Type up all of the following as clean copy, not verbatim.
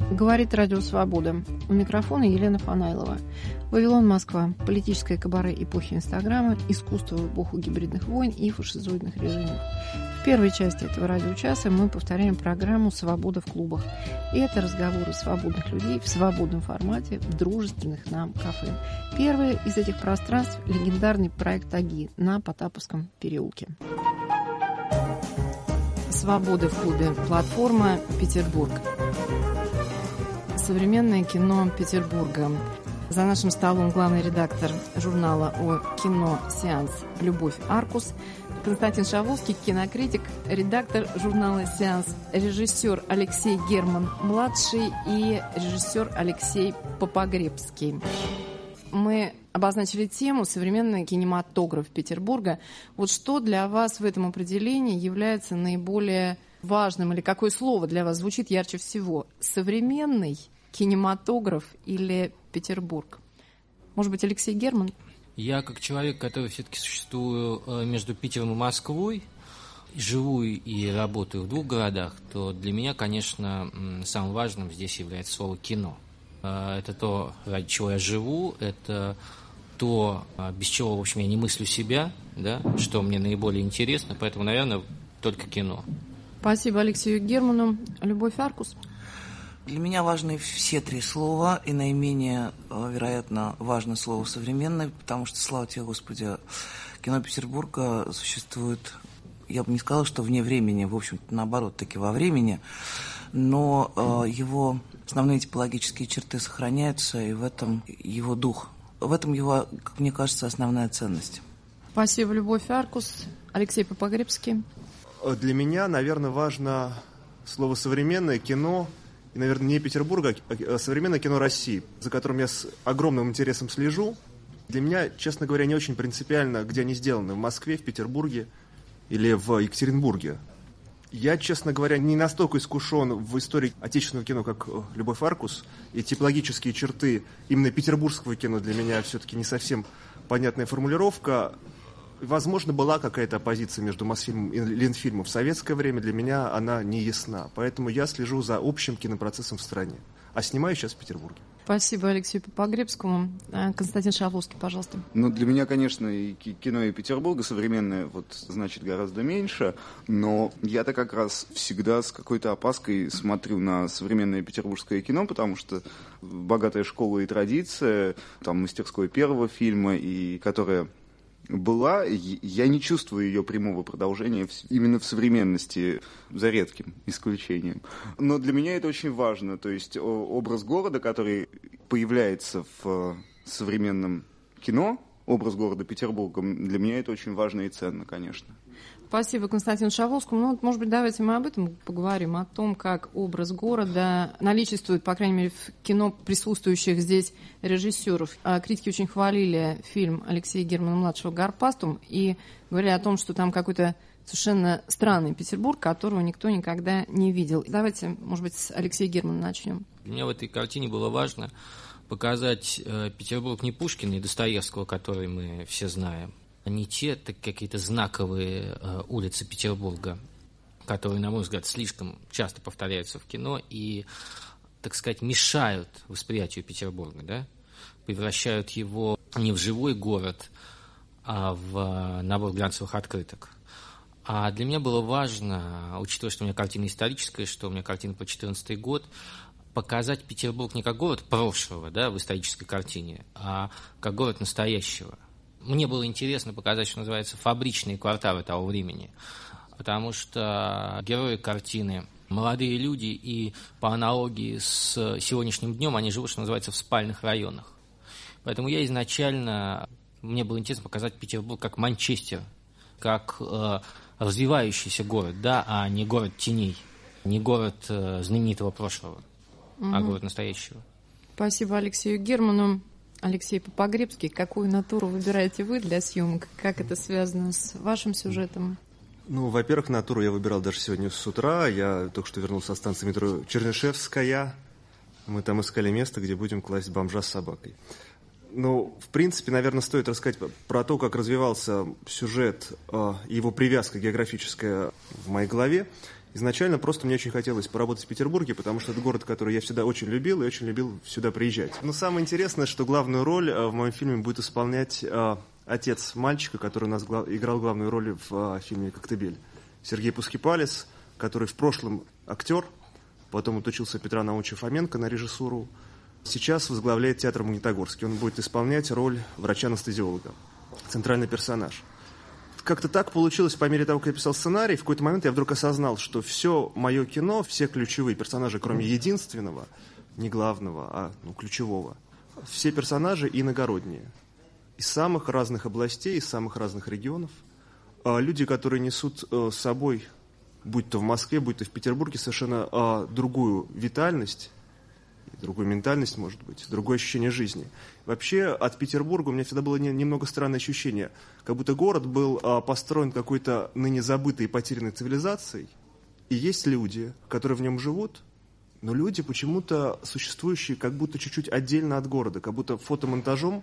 Говорит Радио Свобода. У микрофона Елена Фанайлова. Вавилон, Москва. Политическое кабаре эпохи Инстаграма, искусство в эпоху гибридных войн и фашизоидных режимов. В первой части этого радиочаса мы повторяем программу «Свобода в клубах». И это разговоры свободных людей в свободном формате в дружественных нам кафе. Первое из этих пространств – легендарный проект «Аги» на Потаповском переулке. «Свобода в клубе». Платформа «Петербург». Современное кино Петербурга. За нашим столом главный редактор журнала о кино «Сеанс» Любовь Аркус, Константин Шавловский, кинокритик, редактор журнала «Сеанс», режиссер Алексей Герман-младший и режиссер Алексей Попогребский. Мы обозначили тему «Современный кинематограф Петербурга». Вот что для вас в этом определении является наиболее важным, или какое слово для вас звучит ярче всего? Современный кинематограф или Петербург? Может быть, Алексей Герман? Я, как человек, который все-таки существую между Питером и Москвой, живу и работаю в двух городах, то для меня, конечно, самым важным здесь является слово «кино». Это то, ради чего я живу, это то, без чего, в общем, я не мыслю себя, да, что мне наиболее интересно, поэтому, наверное, только кино. Спасибо Алексею Герману. Любовь Аркус. Для меня важны все три слова, и наименее, вероятно, важно слово «современное», потому что, слава тебе, Господи, кино Петербурга существует, я бы не сказала, что вне времени, в общем-то, наоборот, таки во времени, но его основные типологические черты сохраняются, и в этом его дух, в этом его, как мне кажется, основная ценность. Спасибо, Любовь Аркус. Алексей Попогребский. Для меня, наверное, важно слово «современное кино», и, наверное, не Петербурга, а современное кино России, за которым я с огромным интересом слежу. Для меня, честно говоря, не очень принципиально, где они сделаны, в Москве, в Петербурге или в Екатеринбурге. Я, честно говоря, не настолько искушен в истории отечественного кино, как Любовь Аркус, и типологические черты именно петербургского кино для меня все-таки не совсем понятная формулировка. Возможно, была какая-то оппозиция между Мосфильмом и Ленфильмом. В советское время для меня она не ясна. Поэтому я слежу за общим кинопроцессом в стране. А снимаю сейчас в Петербурге. Спасибо Алексею Попогребскому. Константин Шавловский, пожалуйста. Ну, для меня, конечно, и кино и Петербурга современное, значит, гораздо меньше. Но я-то как раз всегда с какой-то опаской смотрю на современное петербургское кино, потому что богатая школа и традиция, там, мастерской первого фильма, и которая была, я не чувствую ее прямого продолжения именно в современности, за редким исключением. Но для меня это очень важно, то есть образ города, который появляется в современном кино, образ города Петербурга, для меня это очень важно и ценно, конечно. Спасибо Константину Шавловскому. Ну, вот, может быть, давайте мы об этом поговорим, о том, как образ города наличествует, по крайней мере, в кино присутствующих здесь режиссеров. Критики очень хвалили фильм Алексея Германа-младшего «Гарпастум» и говорили о том, что там какой-то совершенно странный Петербург, которого никто никогда не видел. Давайте, может быть, с Алексея Германа начнем. Для меня в этой картине было важно показать Петербург не Пушкина и Достоевского, который мы все знаем, не те какие-то знаковые улицы Петербурга, которые, на мой взгляд, слишком часто повторяются в кино и, так сказать, мешают восприятию Петербурга, да? Превращают его не в живой город, а в набор глянцевых открыток. А для меня было важно, учитывая, что у меня картина историческая, что у меня картина по 2014 год, показать Петербург не как город прошлого, да, в исторической картине, а как город настоящего. Мне было интересно показать, что называется, фабричные кварталы того времени, потому что герои картины – молодые люди, и по аналогии с сегодняшним днем они живут, что называется, в спальных районах. Поэтому я изначально, мне было интересно показать Петербург как Манчестер, как развивающийся город, да, а не город теней, не город знаменитого прошлого, а город настоящего. Спасибо Алексею Герману. Алексей Попогребский, какую натуру выбираете вы для съемок? Как это связано с вашим сюжетом? Ну, во-первых, натуру я выбирал даже сегодня с утра. Я только что вернулся со станции метро Чернышевская. Мы там искали место, где будем класть бомжа с собакой. Ну, в принципе, наверное, стоит рассказать про то, как развивался сюжет, его привязка географическая в моей голове. Изначально просто мне очень хотелось поработать в Петербурге, потому что это город, который я всегда очень любил и очень любил сюда приезжать. Но самое интересное, что главную роль в моем фильме будет исполнять отец мальчика, который у нас играл главную роль в фильме «Коктебель». Сергей Пускипалис, который в прошлом актер, потом отучился Петра Наумовича Фоменко на режиссуру. Сейчас возглавляет театр в Магнитогорске. Он будет исполнять роль врача-анестезиолога, центральный персонаж. Как-то так получилось, по мере того, как я писал сценарий, в какой-то момент я вдруг осознал, что все мое кино, все ключевые персонажи, кроме единственного, не главного, а ключевого, все персонажи иногородние. Из самых разных областей, из самых разных регионов. Люди, которые несут с собой, будь то в Москве, будь то в Петербурге, совершенно другую витальность, другую ментальность, может быть, другое ощущение жизни. Вообще, от Петербурга у меня всегда было немного странное ощущение, как будто город был построен какой-то ныне забытой и потерянной цивилизацией, и есть люди, которые в нем живут, но люди почему-то существующие как будто чуть-чуть отдельно от города, как будто фотомонтажом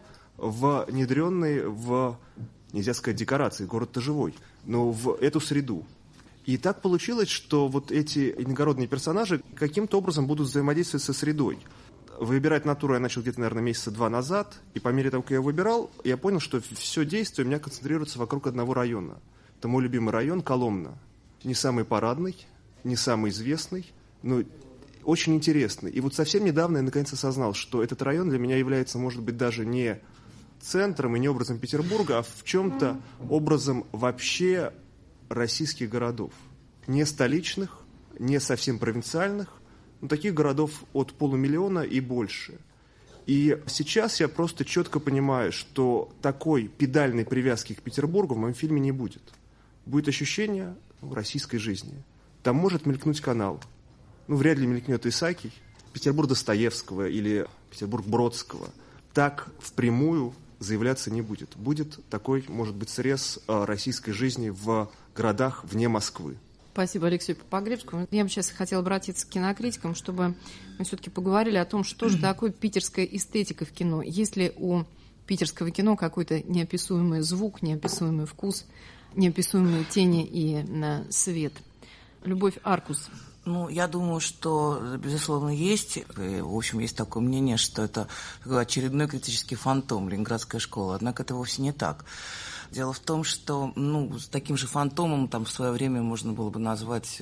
внедренные в, нельзя сказать, декорации, город-то живой, но в эту среду. И так получилось, что вот эти иногородние персонажи каким-то образом будут взаимодействовать со средой. Выбирать натуру я начал где-то, наверное, месяца 2 назад, и по мере того, как я выбирал, я понял, что все действие у меня концентрируется вокруг одного района. Это мой любимый район Коломна. Не самый парадный, не самый известный, но очень интересный. И вот совсем недавно я наконец осознал, что этот район для меня является, может быть, даже не центром и не образом Петербурга, а в чем-то образом вообще российских городов. Не столичных, не совсем провинциальных, но таких городов от 500 000 и больше. И сейчас я просто четко понимаю, что такой педальной привязки к Петербургу в моем фильме не будет. Будет ощущение российской жизни. Там может мелькнуть канал. Вряд ли мелькнет Исаакий, Петербург Достоевского или Петербург Бродского. Так впрямую заявляться не будет. Будет такой, может быть, срез российской жизни в городах вне Москвы. Спасибо Алексею Погребскому. Я бы сейчас хотела обратиться к кинокритикам, чтобы мы все-таки поговорили о том, что же такое питерская эстетика в кино. Есть ли у питерского кино какой-то неописуемый звук, неописуемый вкус, неописуемые тени и свет? Любовь Аркус. Я думаю, что, безусловно, есть. И, в общем, есть такое мнение, что это такой очередной критический фантом Ленинградская школа. Однако это вовсе не так. Дело в том, что с таким же фантомом в свое время можно было бы назвать,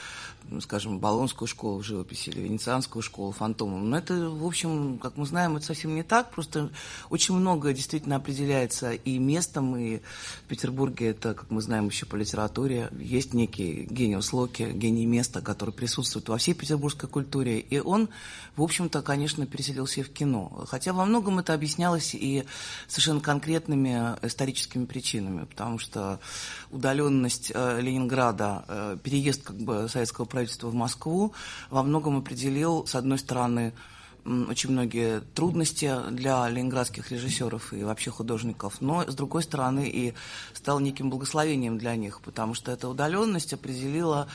скажем, Болонскую школу в живописи или Венецианскую школу фантомом. Но это, в общем, как мы знаем, это совсем не так. Просто очень многое действительно определяется и местом, и в Петербурге это, как мы знаем еще по литературе, есть некий гениус локи, гений места, который присутствует во всей петербургской культуре. И он, в общем-то, конечно, переселился и в кино. Хотя во многом это объяснялось и совершенно конкретными историческими причинами, потому что удаленность Ленинграда, переезд советского правительства в Москву во многом определил, с одной стороны, очень многие трудности для ленинградских режиссеров и вообще художников, но, с другой стороны, и стал неким благословением для них, потому что эта удаленность определила,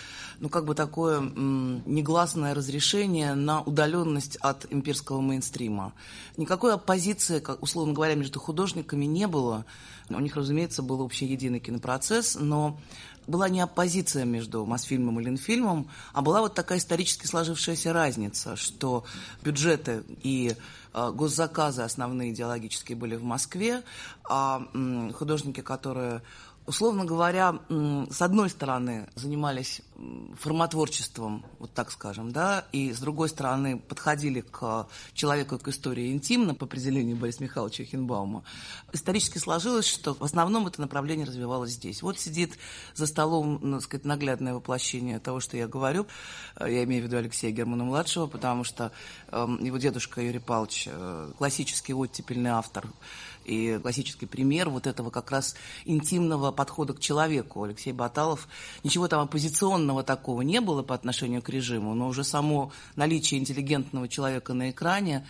такое негласное разрешение на удаленность от имперского мейнстрима. Никакой оппозиции, условно говоря, между художниками не было. У них, разумеется, был общеединый кинопроцесс, но была не оппозиция между Мосфильмом и Ленфильмом, а была такая исторически сложившаяся разница, что бюджеты и госзаказы основные идеологические были в Москве, а художники, которые, условно говоря, с одной стороны занимались формотворчеством, так скажем, и с другой стороны подходили к человеку, к истории интимно, по определению Бориса Михайловича Эхенбаума, исторически сложилось, что в основном это направление развивалось здесь. Сидит за столом, наглядное воплощение того, что я говорю, я имею в виду Алексея Германа-младшего, потому что его дедушка Юрий Павлович классический оттепельный автор и классический пример этого как раз интимного подхода к человеку. Алексей Баталов, ничего там оппозиционного такого не было по отношению к режиму, но уже само наличие интеллигентного человека на экране,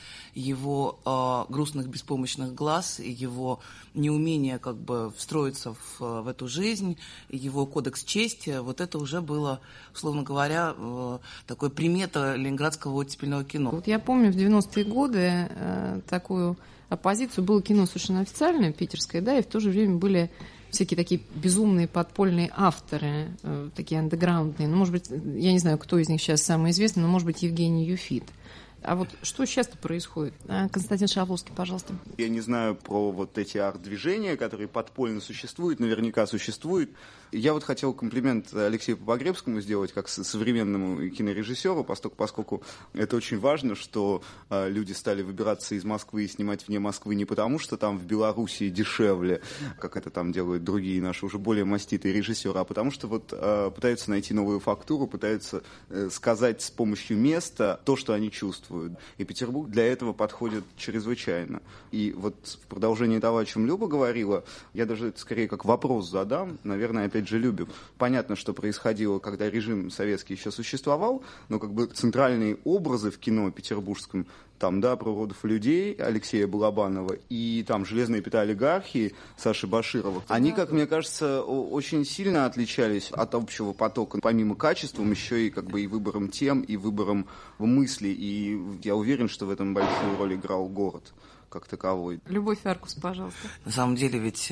его грустных беспомощных глаз, его неумение встроиться в эту жизнь, его кодекс чести, это уже было, условно говоря, такой примета ленинградского оттепельного кино. Я помню в 90-е годы такую оппозицию. Было кино совершенно официальное, питерское, и в то же время были всякие такие безумные подпольные авторы, такие андеграундные. Ну, может быть, я не знаю, кто из них сейчас самый известный, но, может быть, Евгений Юфит. А вот что сейчас-то происходит? Константин Шавловский, пожалуйста. Я не знаю про вот эти арт-движения, которые подпольно существуют, наверняка существуют. Я вот хотел комплимент Алексею Попогребскому сделать как современному кинорежиссеру, поскольку это очень важно, что люди стали выбираться из Москвы и снимать вне Москвы не потому, что там в Белоруссии дешевле, как это там делают другие наши уже более маститые режиссеры, а потому что вот пытаются найти новую фактуру, пытаются сказать с помощью места то, что они чувствуют. И Петербург для этого подходит чрезвычайно. И вот в продолжении того, о чем Люба говорила, я даже это скорее как вопрос задам, наверное, опять же, Любе. Понятно, что происходило, когда режим советский еще существовал, но как бы центральные образы в кино петербургском, там, да, про уродов и людей Алексея Балабанова и там «Железные пята олигархии» Саши Баширова, они, как мне кажется, очень сильно отличались от общего потока, помимо качеством, еще и как бы и выбором тем, и выбором мыслей. И я уверен, что в этом большую роль играл город как таковой. Любовь Аркус, пожалуйста. На самом деле ведь,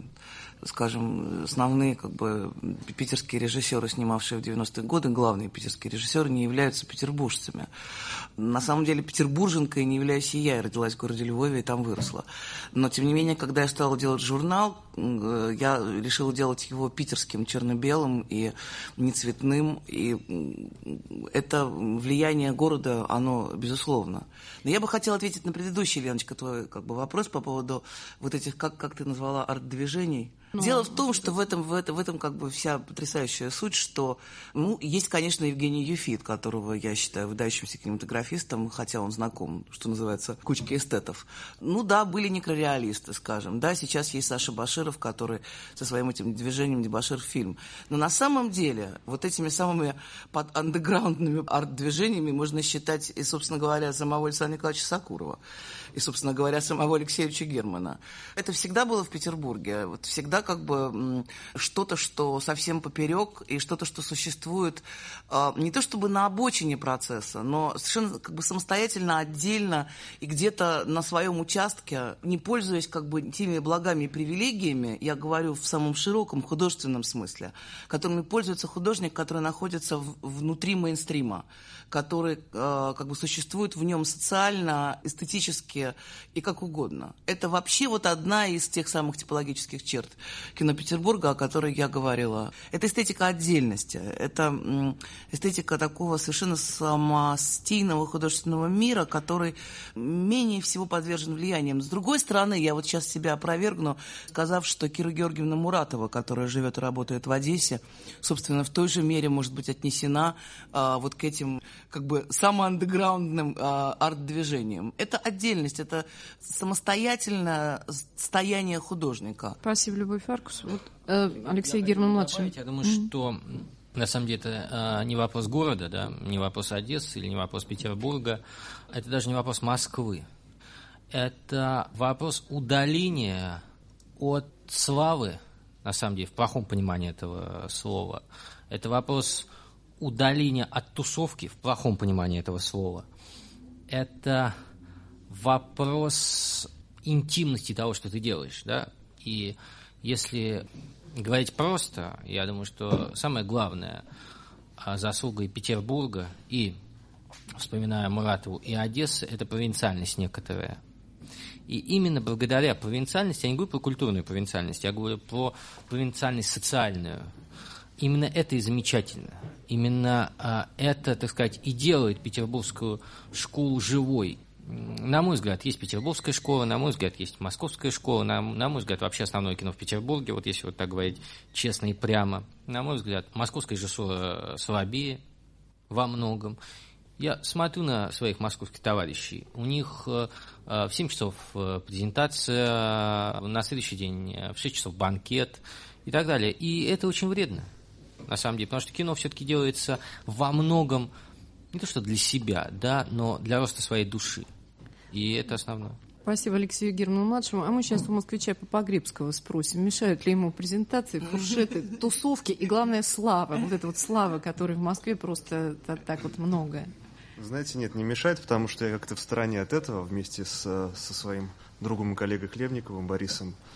скажем, основные как бы питерские режиссеры, снимавшие в 90-е годы, главные питерские режиссеры, не являются петербуржцами. На самом деле петербурженкой не являюсь и я родилась в городе Львове и там выросла. Но, тем не менее, когда я стала делать журнал, я решила делать его питерским, черно-белым и не цветным. И это влияние города, оно безусловно. Но я бы хотела ответить на предыдущий, Леночка, твой как бы вопрос по поводу вот этих, как ты назвала, арт-движений. Дело в том, что в этом как бы вся потрясающая суть, что, есть, конечно, Евгений Юфит, которого я считаю выдающимся кинематографистом, хотя он знаком, что называется, кучке эстетов. Да, были некрореалисты, скажем, да, сейчас есть Саша Баширов, который со своим этим движением «Дебошир фильм». Но на самом деле вот этими самыми андеграундными арт-движениями можно считать и, собственно говоря, самого Александра Николаевича Сакурова, и, собственно говоря, самого Алексеевича Германа. Это всегда было в Петербурге, вот всегда как бы что-то, что совсем поперек, и что-то, что существует не то чтобы на обочине процесса, но совершенно как бы самостоятельно, отдельно и где-то на своем участке, не пользуясь как бы теми благами и привилегиями, я говорю в самом широком художественном смысле, которыми пользуется художник, который находится внутри мейнстрима, который как бы существует в нем социально, эстетически и как угодно. Это вообще вот одна из тех самых типологических черт кино Петербурга, о которой я говорила. Это эстетика отдельности, это эстетика такого совершенно самостийного художественного мира, который менее всего подвержен влияниям. С другой стороны, я вот сейчас себя опровергну, сказав, что Кира Георгиевна Муратова, которая живет и работает в Одессе, собственно, в той же мере может быть отнесена вот к этим как бы самоандеграундным арт-движениям. Это отдельность, это самостоятельное стояние художника. Спасибо, Любовь Аркус. Вот, Алексей Герман-младший. Я думаю, что на самом деле это не вопрос города, да, не вопрос Одессы или не вопрос Петербурга, это даже не вопрос Москвы. Это вопрос удаления от славы, на самом деле, в плохом понимании этого слова. Это вопрос удаления от тусовки, в плохом понимании этого слова. Это вопрос интимности того, что ты делаешь, да. И если говорить просто, я думаю, что самое главное заслуга и Петербурга, и, вспоминая Муратову, и Одессы, это провинциальность некоторая. И именно благодаря провинциальности, я не говорю про культурную провинциальность, я говорю про провинциальность социальную. Именно это и замечательно. Именно это, так сказать, и делает петербургскую школу живой. На мой взгляд, есть петербургская школа, на мой взгляд, есть московская школа, на мой взгляд, вообще основное кино в Петербурге, вот если вот так говорить честно и прямо. На мой взгляд, московская режиссура слабее во многом. Я смотрю на своих московских товарищей, у них в 7 часов презентация, на следующий день в 6 часов банкет и так далее. И это очень вредно, на самом деле, потому что кино все-таки делается во многом не то что для себя, да, но для роста своей души. И это основное. Спасибо Алексею Герману-младшему. А мы сейчас у москвича Попогребского спросим, мешают ли ему презентации, фуршеты, тусовки и, главное, слава. Вот эта вот слава, которой в Москве просто так вот много. Знаете, нет, не мешает, потому что я как-то в стороне от этого вместе со своим другом и коллегой Хлебниковым Борисом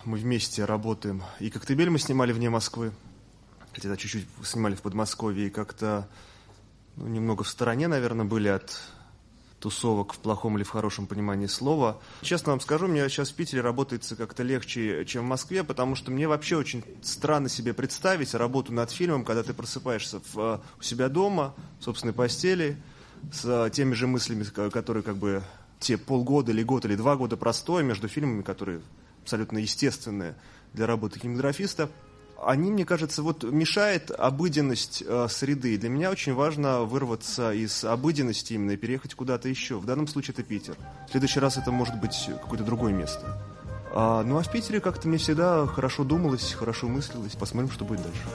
мы вместе работаем. И «Коктебель» мы снимали вне Москвы, хотя чуть-чуть снимали в Подмосковье, и как-то немного в стороне, наверное, были от тусовок в плохом или в хорошем понимании слова. Честно вам скажу, мне сейчас в Питере работается как-то легче, чем в Москве, потому что мне вообще очень странно себе представить работу над фильмом, когда ты просыпаешься у себя дома, в собственной постели, с теми же мыслями, которые как бы те полгода или год или 2 года простоя между фильмами, которые абсолютно естественные для работы кинематографиста. Они, мне кажется, мешает обыденность среды. И для меня очень важно вырваться из обыденности именно и переехать куда-то еще. В данном случае это Питер. В следующий раз это может быть какое-то другое место. А в Питере как-то мне всегда хорошо думалось, хорошо мыслилось. Посмотрим, что будет дальше.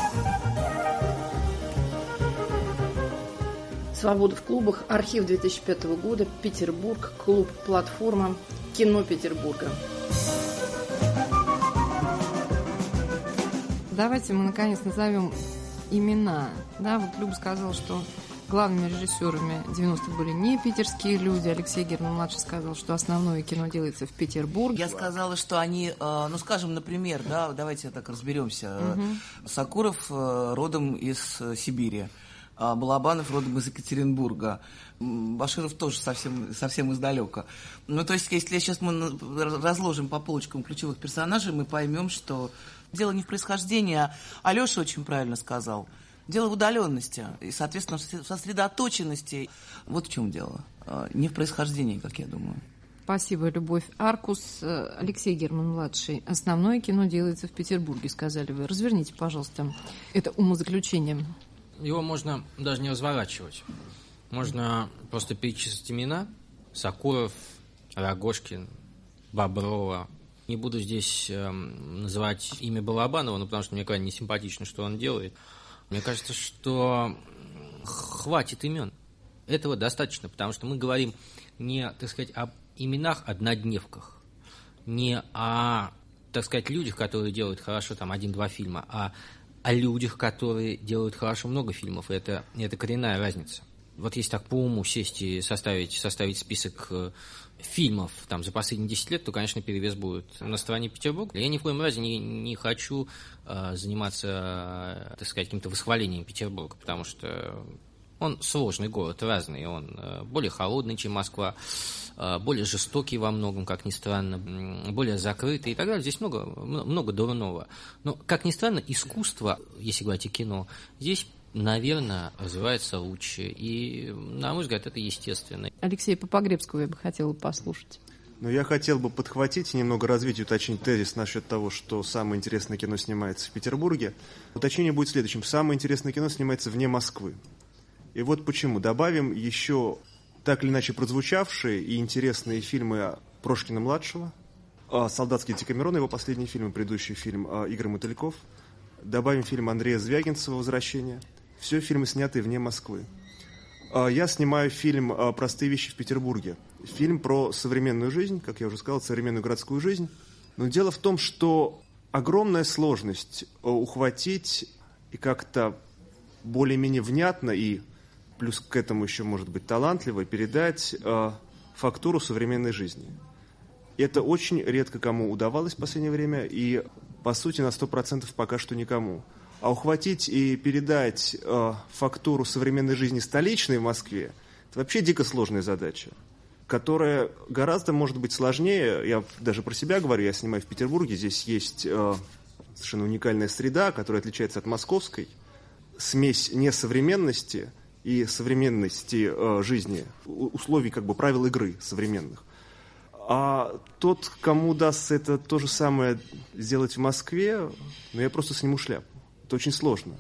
«Свобода в клубах», архив 2005 года, Петербург, клуб «Платформа», кино Петербурга. Давайте мы, наконец, назовем имена. Да, Люба сказала, что главными режиссерами 90-х были не питерские люди. Алексей Герман-младший сказал, что основное кино делается в Петербурге. Я сказала, что они, скажем, например, да, давайте так разберемся. Сакуров родом из Сибири, Балабанов родом из Екатеринбурга, Баширов тоже совсем издалека. То есть, если сейчас мы разложим по полочкам ключевых персонажей, мы поймем, что дело не в происхождении, а Алеша очень правильно сказал. Дело в удаленности и, соответственно, в сосредоточенности. Вот в чем дело. Не в происхождении, как я думаю. Спасибо, Любовь Аркус. Алексей Герман-младший. Основное кино делается в Петербурге, сказали вы. Разверните, пожалуйста, это умозаключение. Его можно даже не разворачивать. Можно просто перечислить имена. Сакуров, Рогожкин, Боброва. Не буду здесь называть имя Балабанова, потому что мне крайне не симпатично, что он делает. Мне кажется, что хватит имен. Этого достаточно, потому что мы говорим не, так сказать, об именах-однодневках, не о, так сказать, людях, которые делают хорошо 1-2 фильма, а о людях, которые делают хорошо много фильмов. И это коренная разница. Вот если так по уму сесть и составить список фильмов за последние 10 лет, то, конечно, перевес будет на стороне Петербурга. Я ни в коем разе не хочу заниматься, так сказать, каким-то восхвалением Петербурга, потому что он сложный город, разный. Он более холодный, чем Москва, более жестокий во многом, как ни странно, более закрытый и так далее. Здесь много дурного. Но, как ни странно, искусство, если говорить о кино, здесь, наверное, развивается лучше. И, на мой взгляд, это естественно. Алексея Попогребского я бы хотела послушать. Я хотел бы подхватить и немного развить и уточнить тезис насчет того, что самое интересное кино снимается в Петербурге. Уточнение будет следующим. Самое интересное кино снимается вне Москвы. И вот почему. Добавим еще так или иначе прозвучавшие и интересные фильмы Прошкина-младшего, «Солдатский Декамерон», его последний фильм, предыдущий фильм Игорь Мотыльков. Добавим фильм Андрея Звягинцева «Возвращение». Все фильмы, снятые вне Москвы. Я снимаю фильм «Простые вещи в Петербурге». Фильм про современную жизнь, как я уже сказал, современную городскую жизнь. Но дело в том, что огромная сложность ухватить и как-то более-менее внятно и плюс к этому еще, может быть, талантливо передать фактуру современной жизни. Это очень редко кому удавалось в последнее время, и, по сути, на 100% пока что никому. А ухватить и передать фактуру современной жизни столичной в Москве – это вообще дико сложная задача, которая гораздо, может быть, сложнее. Я даже про себя говорю, я снимаю в Петербурге, здесь есть совершенно уникальная среда, которая отличается от московской. Смесь несовременности и современности жизни, условий, правил игры современных. А тот, кому удастся это то же самое сделать в Москве, я просто сниму шляпу. Это очень сложно.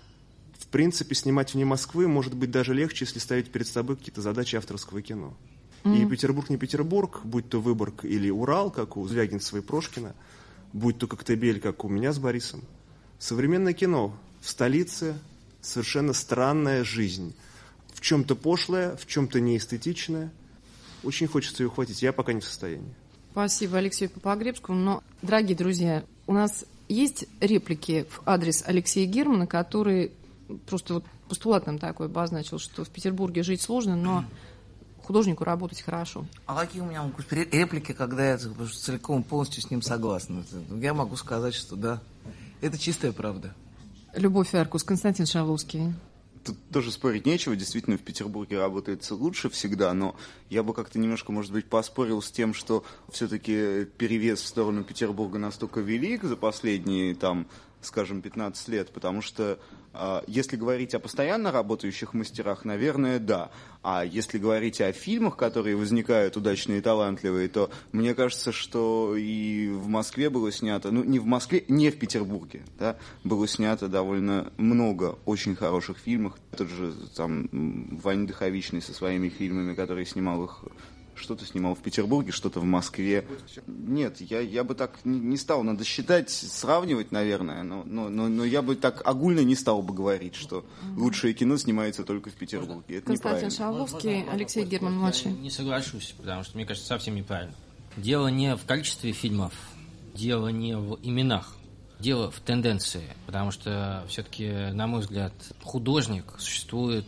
В принципе, снимать вне Москвы может быть даже легче, если ставить перед собой какие-то задачи авторского кино. И Петербург не Петербург, будь то Выборг или Урал, как у Звягинцева и Прошкина, будь то Коктебель, как у меня с Борисом. Современное кино в столице – совершенно странная жизнь. В чем-то пошлая, в чем-то неэстетичная. Очень хочется ее ухватить. Я пока не в состоянии. Спасибо Алексею Попогребскому. Но, дорогие друзья, у нас есть реплики в адрес Алексея Германа, который просто постулат нам такой обозначил, что в Петербурге жить сложно, но художнику работать хорошо. А какие у меня могут быть реплики, когда я целиком полностью с ним согласна? Я могу сказать, что да, это чистая правда. Любовь и Аркус, Константин Шавловский. Тут тоже спорить нечего, действительно, в Петербурге работается лучше всегда, но я бы как-то немножко, может быть, поспорил с тем, что все-таки перевес в сторону Петербурга настолько велик за последние, там, скажем, 15 лет, потому что если говорить о постоянно работающих мастерах, наверное, да. А если говорить о фильмах, которые возникают удачные и талантливые, то мне кажется, что и в Москве было снято, ну, не в Москве, не в Петербурге, да, было снято довольно много очень хороших фильмов. Тот же там Ваня Духовичный со своими фильмами, который снимал их. Что-то снимал в Петербурге, что-то в Москве. Нет, я бы так не стал. Надо считать, сравнивать, наверное. Но я бы так огульно не стал бы говорить, что лучшее кино снимается только в Петербурге. Это Константин Шавловский, Алексей Герман-младший. Не соглашусь, потому что, мне кажется, совсем неправильно. Дело не в количестве фильмов, дело не в именах. Дело в тенденции, потому что все-таки, на мой взгляд, художник существует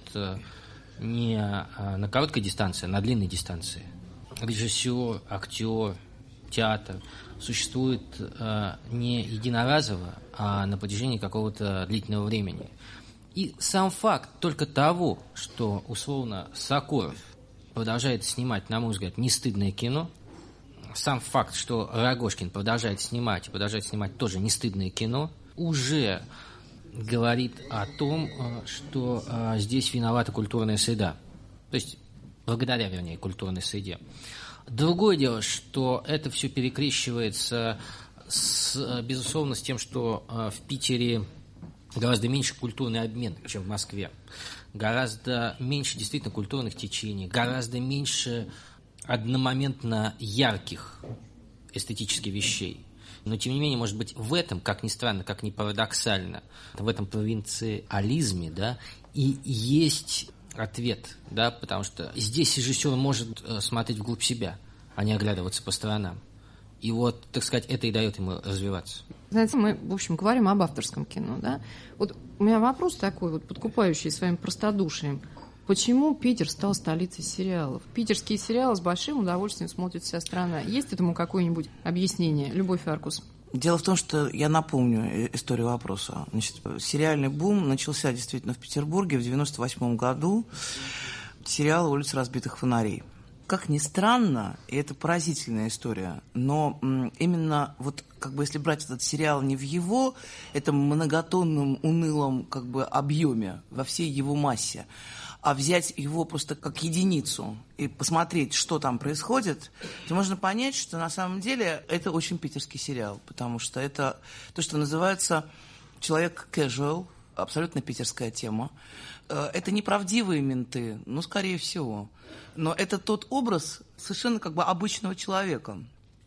не на короткой дистанции, а на длинной дистанции. Режиссер, актер, театр существует не единоразово, а на протяжении какого-то длительного времени. И сам факт только того, что, условно, Сокуров продолжает снимать, на мой взгляд, нестыдное кино, сам факт, что Рогожкин продолжает снимать тоже нестыдное кино, уже говорит о том, что здесь виновата культурная среда. То есть благодаря, вернее, культурной среде. Другое дело, что это все перекрещивается, безусловно, с тем, что в Питере гораздо меньше культурный обмен, чем в Москве. Гораздо меньше действительно культурных течений, гораздо меньше одномоментно ярких эстетических вещей. Но, тем не менее, может быть, в этом, как ни странно, как ни парадоксально, в этом провинциализме, да, и есть ответ, да, потому что здесь режиссер может смотреть вглубь себя, а не оглядываться по сторонам. И вот, так сказать, это и дает ему развиваться. Знаете, мы, в общем, говорим об авторском кино, да? Вот у меня вопрос такой, вот подкупающий своим простодушием. Почему Питер стал столицей сериалов? Питерские сериалы с большим удовольствием смотрит вся страна. Есть этому какое-нибудь объяснение? Любовь и Аркус. Дело в том, что я напомню историю вопроса. Значит, сериальный бум начался действительно в Петербурге в 1998 году. Сериал «Улица разбитых фонарей». Как ни странно, и это поразительная история, но именно вот как бы если брать этот сериал не в его этом многотонном, унылом как бы объеме, во всей его массе, а взять его просто как единицу и посмотреть, что там происходит, то можно понять, что на самом деле это очень питерский сериал, потому что это то, что называется человек casual, абсолютно питерская тема. Это неправдивые менты, ну, скорее всего. Но это тот образ совершенно как бы обычного человека.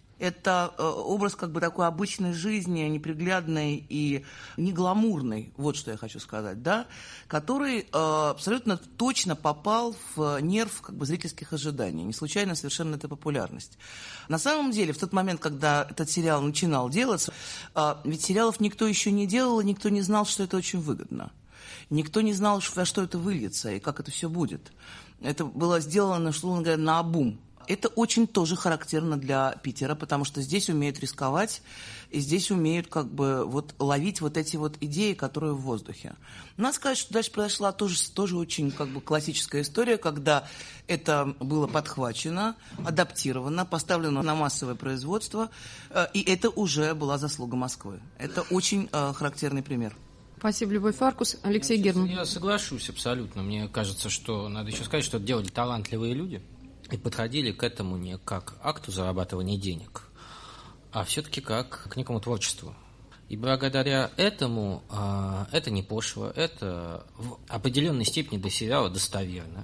Это образ как бы такой обычной жизни, неприглядной и негламурной, вот что я хочу сказать, да, который абсолютно точно попал в нерв как бы зрительских ожиданий. Не случайно совершенно эта популярность. На самом деле, в тот момент, когда этот сериал начинал делаться, ведь сериалов никто еще не делал, и никто не знал, что это очень выгодно. Никто не знал, во что это выльется и как это все будет. Это было сделано, условно говоря, наобум. Это очень тоже характерно для Питера, потому что здесь умеют рисковать, и здесь умеют как бы вот ловить вот эти вот идеи, которые в воздухе. Надо сказать, что дальше произошла тоже очень как бы классическая история, когда это было подхвачено, адаптировано, поставлено на массовое производство, и это уже была заслуга Москвы. Это очень характерный пример. Спасибо, Любовь Аркус. Алексей Герман. Я соглашусь абсолютно. Мне кажется, что надо еще сказать, что это делали талантливые люди и подходили к этому не как акту зарабатывания денег, а все-таки как к некому творчеству. И благодаря этому это не пошло, это в определенной степени до сериала достоверно.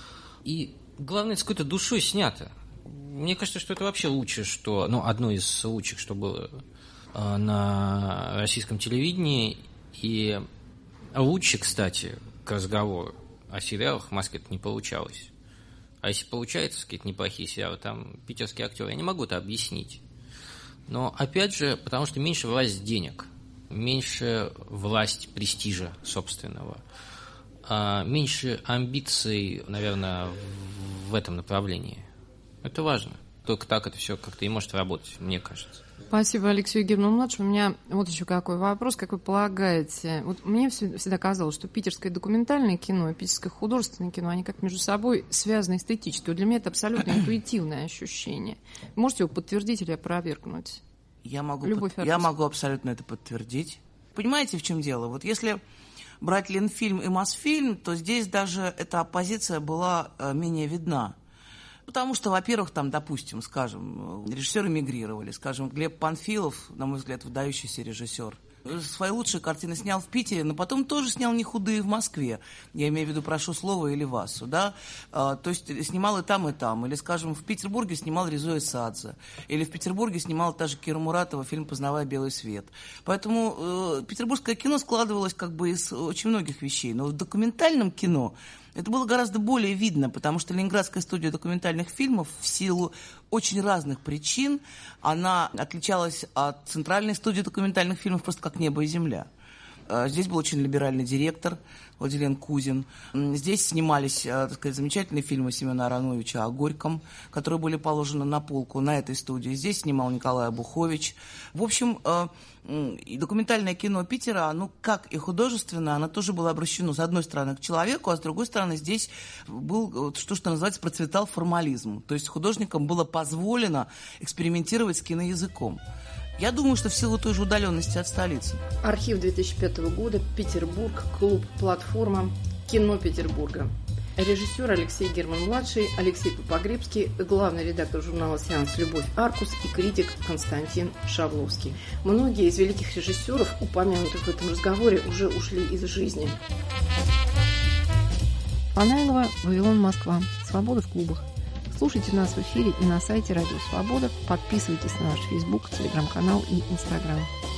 И главное, с какой-то душой снято. Мне кажется, что это вообще лучшее, что, одно из лучших, что было на российском телевидении. И лучше, кстати, к разговору о сериалах в Москве не получалось. А если получается, какие-то неплохие сериалы, там питерские актеры, я не могу это объяснить. Но, опять же, потому что меньше власть денег, меньше власть престижа собственного. меньше амбиций, наверное, в этом направлении. Это важно. Только так это все как-то и может работать, мне кажется. Спасибо Алексею Герману-младшему. У меня вот еще какой вопрос. Как вы полагаете, вот мне всегда казалось, что питерское документальное кино и питерское художественное кино, они как между собой связаны эстетически. Вот для меня это абсолютно интуитивное ощущение. Можете его подтвердить или опровергнуть? Я могу абсолютно это подтвердить. Понимаете, в чем дело? Вот если брать Ленфильм и Мосфильм, то здесь даже эта оппозиция была менее видна. Потому что, во-первых, там, допустим, скажем, режиссеры мигрировали. Скажем, Глеб Панфилов, на мой взгляд, выдающийся режиссер, свои лучшие картины снял в Питере, но потом тоже снял не худые в Москве. Я имею в виду «Прошу слова» или «Васу», да? То есть снимал и там, и там. Или, скажем, в Петербурге снимал Резо Исадзе. Или в Петербурге снимала та же Кира Муратова фильм «Познавая белый свет». Поэтому петербургское кино складывалось как бы из очень многих вещей. Но в документальном кино это было гораздо более видно, потому что Ленинградская студия документальных фильмов в силу очень разных причин, она отличалась от центральной студии документальных фильмов просто как небо и земля. Здесь был очень либеральный директор Владилен Кузин. Здесь снимались, так сказать, замечательные фильмы Семена Ароновича о Горьком, которые были положены на полку на этой студии. Здесь снимал Николай Абухович. В общем, и документальное кино Питера, оно, как и художественное, оно тоже было обращено, с одной стороны, к человеку, а с другой стороны, здесь был, что называется, процветал формализм. То есть художникам было позволено экспериментировать с киноязыком. Я думаю, что в силу той же удаленности от столицы. Архив 2005 года, Петербург, клуб «Платформа», кино Петербурга. Режиссер Алексей Герман-младший, Алексей Попогребский, главный редактор журнала «Сеанс» Любовь Аркус и критик Константин Шавловский. Многие из великих режиссеров, упомянутых в этом разговоре, уже ушли из жизни. Панайлова, Вавилон, Москва. Свобода в клубах. Слушайте нас в эфире и на сайте Радио Свобода. Подписывайтесь на наш Facebook, Телеграм-канал и Инстаграм.